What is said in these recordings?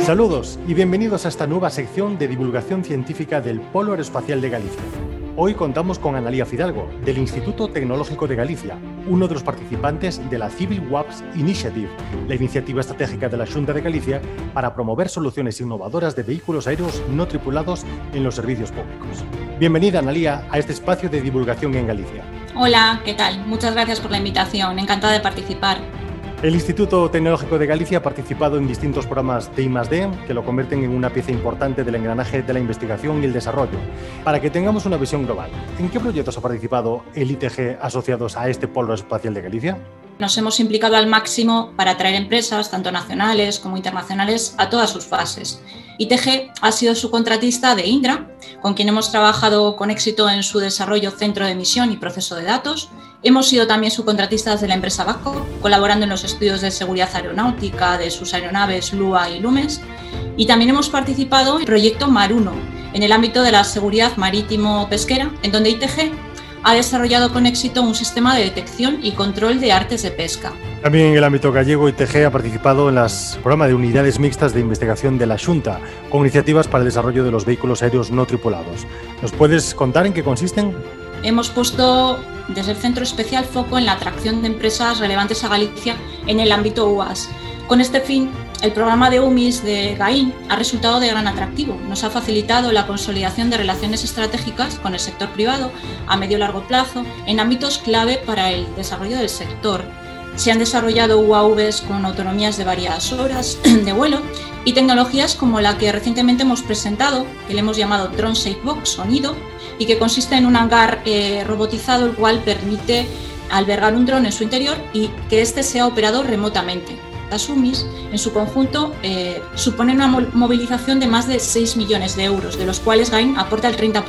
Saludos y bienvenidos a esta nueva sección de divulgación científica del Polo Aeroespacial de Galicia. Hoy contamos con Analía Fidalgo, del Instituto Tecnológico de Galicia, uno de los participantes de la Civil WAPS Initiative, la iniciativa estratégica de la Xunta de Galicia para promover soluciones innovadoras de vehículos aéreos no tripulados en los servicios públicos. Bienvenida, Analía, a este espacio de divulgación en Galicia. Hola, ¿qué tal? Muchas gracias por la invitación, encantada de participar. El Instituto Tecnológico de Galicia ha participado en distintos programas de I+D que lo convierten en una pieza importante del engranaje de la investigación y el desarrollo. Para que tengamos una visión global, ¿en qué proyectos ha participado el ITG asociados a este Polo Espacial de Galicia? Nos hemos implicado al máximo para atraer empresas, tanto nacionales como internacionales, a todas sus fases. ITG ha sido subcontratista de Indra, con quien hemos trabajado con éxito en su desarrollo centro de emisión y proceso de datos. Hemos sido también subcontratistas de la empresa Babcock, colaborando en los estudios de seguridad aeronáutica de sus aeronaves Lua y Lumes. Y también hemos participado en el proyecto Mar 1, en el ámbito de la seguridad marítimo-pesquera, en donde ITG ha desarrollado con éxito un sistema de detección y control de artes de pesca. También en el ámbito gallego, ITG ha participado en los programas de unidades mixtas de investigación de la Xunta, con iniciativas para el desarrollo de los vehículos aéreos no tripulados. ¿Nos puedes contar en qué consisten? Hemos puesto desde el centro especial foco en la atracción de empresas relevantes a Galicia en el ámbito UAS. Con este fin, el programa de UMIS de GAIN ha resultado de gran atractivo. Nos ha facilitado la consolidación de relaciones estratégicas con el sector privado a medio y largo plazo en ámbitos clave para el desarrollo del sector. Se han desarrollado UAVs con autonomías de varias horas de vuelo y tecnologías como la que recientemente hemos presentado, que le hemos llamado Drone Safe Box o Nido, y que consiste en un hangar robotizado, el cual permite albergar un dron en su interior y que éste sea operado remotamente. Las UMIs, en su conjunto, suponen una movilización de más de 6 millones de euros, de los cuales GAIN aporta el 30%.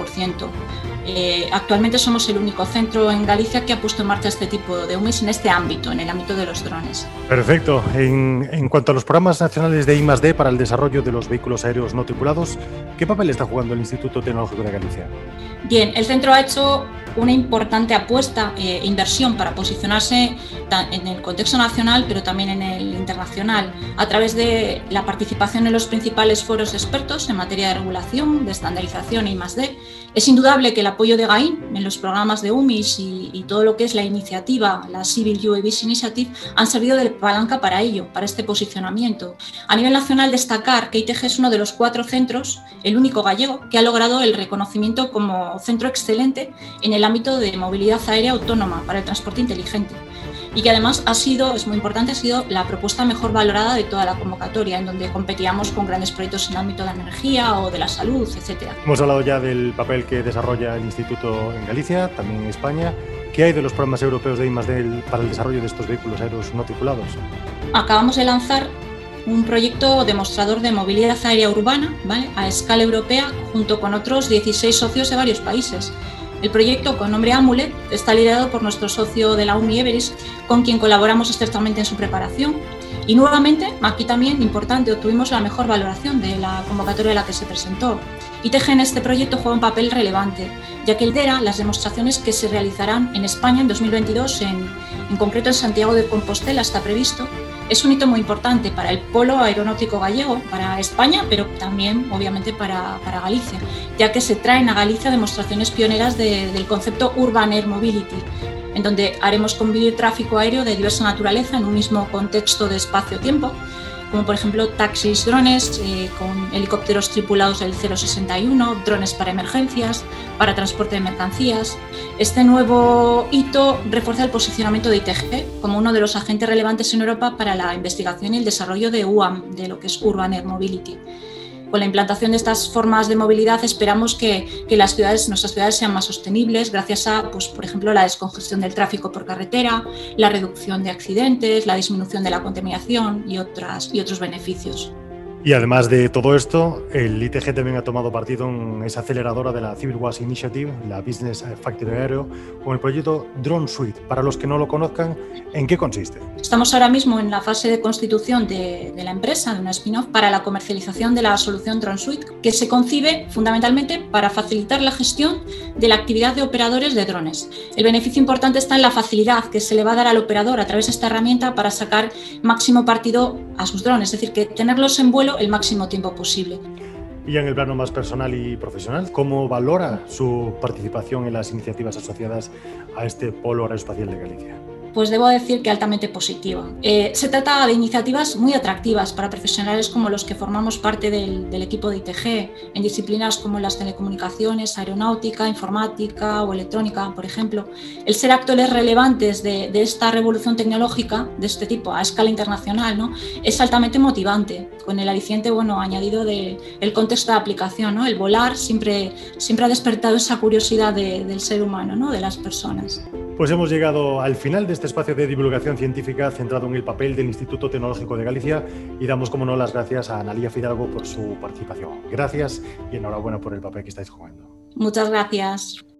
Actualmente somos el único centro en Galicia que ha puesto en marcha este tipo de UMIs en este ámbito, en el ámbito de los drones. Perfecto. En cuanto a los programas nacionales de I+D para el desarrollo de los vehículos aéreos no tripulados, ¿qué papel está jugando el Instituto Tecnológico de Galicia? Bien, el centro ha hecho una importante apuesta e inversión para posicionarse en el contexto nacional, pero también en el internacional, a través de la participación en los principales foros de expertos en materia de regulación, de estandarización e I+D. Es indudable que el apoyo de GAIN en los programas de UMIS y todo lo que es la iniciativa, la Civil UAVs Initiative, han servido de palanca para ello, para este posicionamiento. A nivel nacional, destacar que ITG es uno de los 4 centros, el único gallego, que ha logrado el reconocimiento como centro excelente en el ámbito de movilidad aérea autónoma para el transporte inteligente. Y que además es muy importante, ha sido la propuesta mejor valorada de toda la convocatoria, en donde competíamos con grandes proyectos en el ámbito de la energía o de la salud, etc. Hemos hablado ya del papel que desarrolla el Instituto en Galicia, también en España. ¿Qué hay de los programas europeos de I+D para el desarrollo de estos vehículos aéreos no tripulados? Acabamos de lanzar un proyecto demostrador de movilidad aérea urbana, ¿vale?, a escala europea, junto con otros 16 socios de varios países. El proyecto, con nombre Amulet, está liderado por nuestro socio de la UMI Everest, con quien colaboramos estrechamente en su preparación. Y nuevamente, aquí también, importante, obtuvimos la mejor valoración de la convocatoria a la que se presentó. ITG en este proyecto juega un papel relevante, ya que lidera las demostraciones que se realizarán en España en 2022, en concreto en Santiago de Compostela está previsto. Es un hito muy importante para el polo aeronáutico gallego, para España, pero también, obviamente, para Galicia, ya que se traen a Galicia demostraciones pioneras del concepto Urban Air Mobility, en donde haremos convivir tráfico aéreo de diversa naturaleza en un mismo contexto de espacio-tiempo, como por ejemplo taxis, drones, con helicópteros tripulados del 061, drones para emergencias, para transporte de mercancías. Este nuevo hito refuerza el posicionamiento de ITG como uno de los agentes relevantes en Europa para la investigación y el desarrollo de UAM, de lo que es Urban Air Mobility. Con la implantación de estas formas de movilidad esperamos que nuestras ciudades sean más sostenibles gracias a, pues, por ejemplo, la descongestión del tráfico por carretera, la reducción de accidentes, la disminución de la contaminación y otros beneficios. Y además de todo esto, el ITG también ha tomado partido en esa aceleradora de la Civil WAPS Initiative, la Business Factory Aero, con el proyecto Drone Suite. Para los que no lo conozcan, ¿en qué consiste? Estamos ahora mismo en la fase de constitución de la empresa, de una spin-off, para la comercialización de la solución Drone Suite, que se concibe fundamentalmente para facilitar la gestión de la actividad de operadores de drones. El beneficio importante está en la facilidad que se le va a dar al operador a través de esta herramienta para sacar máximo partido a sus drones, es decir, que tenerlos en vuelo ello el máximo tiempo posible. Y en el plano más personal y profesional, ¿cómo valora su participación en las iniciativas asociadas a este Polo Aeroespacial de Galicia? Pues debo decir que altamente positiva. Se trata de iniciativas muy atractivas para profesionales como los que formamos parte del equipo de ITG, en disciplinas como las telecomunicaciones, aeronáutica, informática o electrónica, por ejemplo. El ser actores relevantes de esta revolución tecnológica de este tipo a escala internacional, ¿no?, es altamente motivante, con el aliciente añadido del contexto de aplicación, ¿no? El volar siempre ha despertado esa curiosidad del ser humano, ¿no?, de las personas. Pues hemos llegado al final de este espacio de divulgación científica centrado en el papel del Instituto Tecnológico de Galicia y damos, como no, las gracias a Analía Fidalgo por su participación. Gracias y enhorabuena por el papel que estáis jugando. Muchas gracias.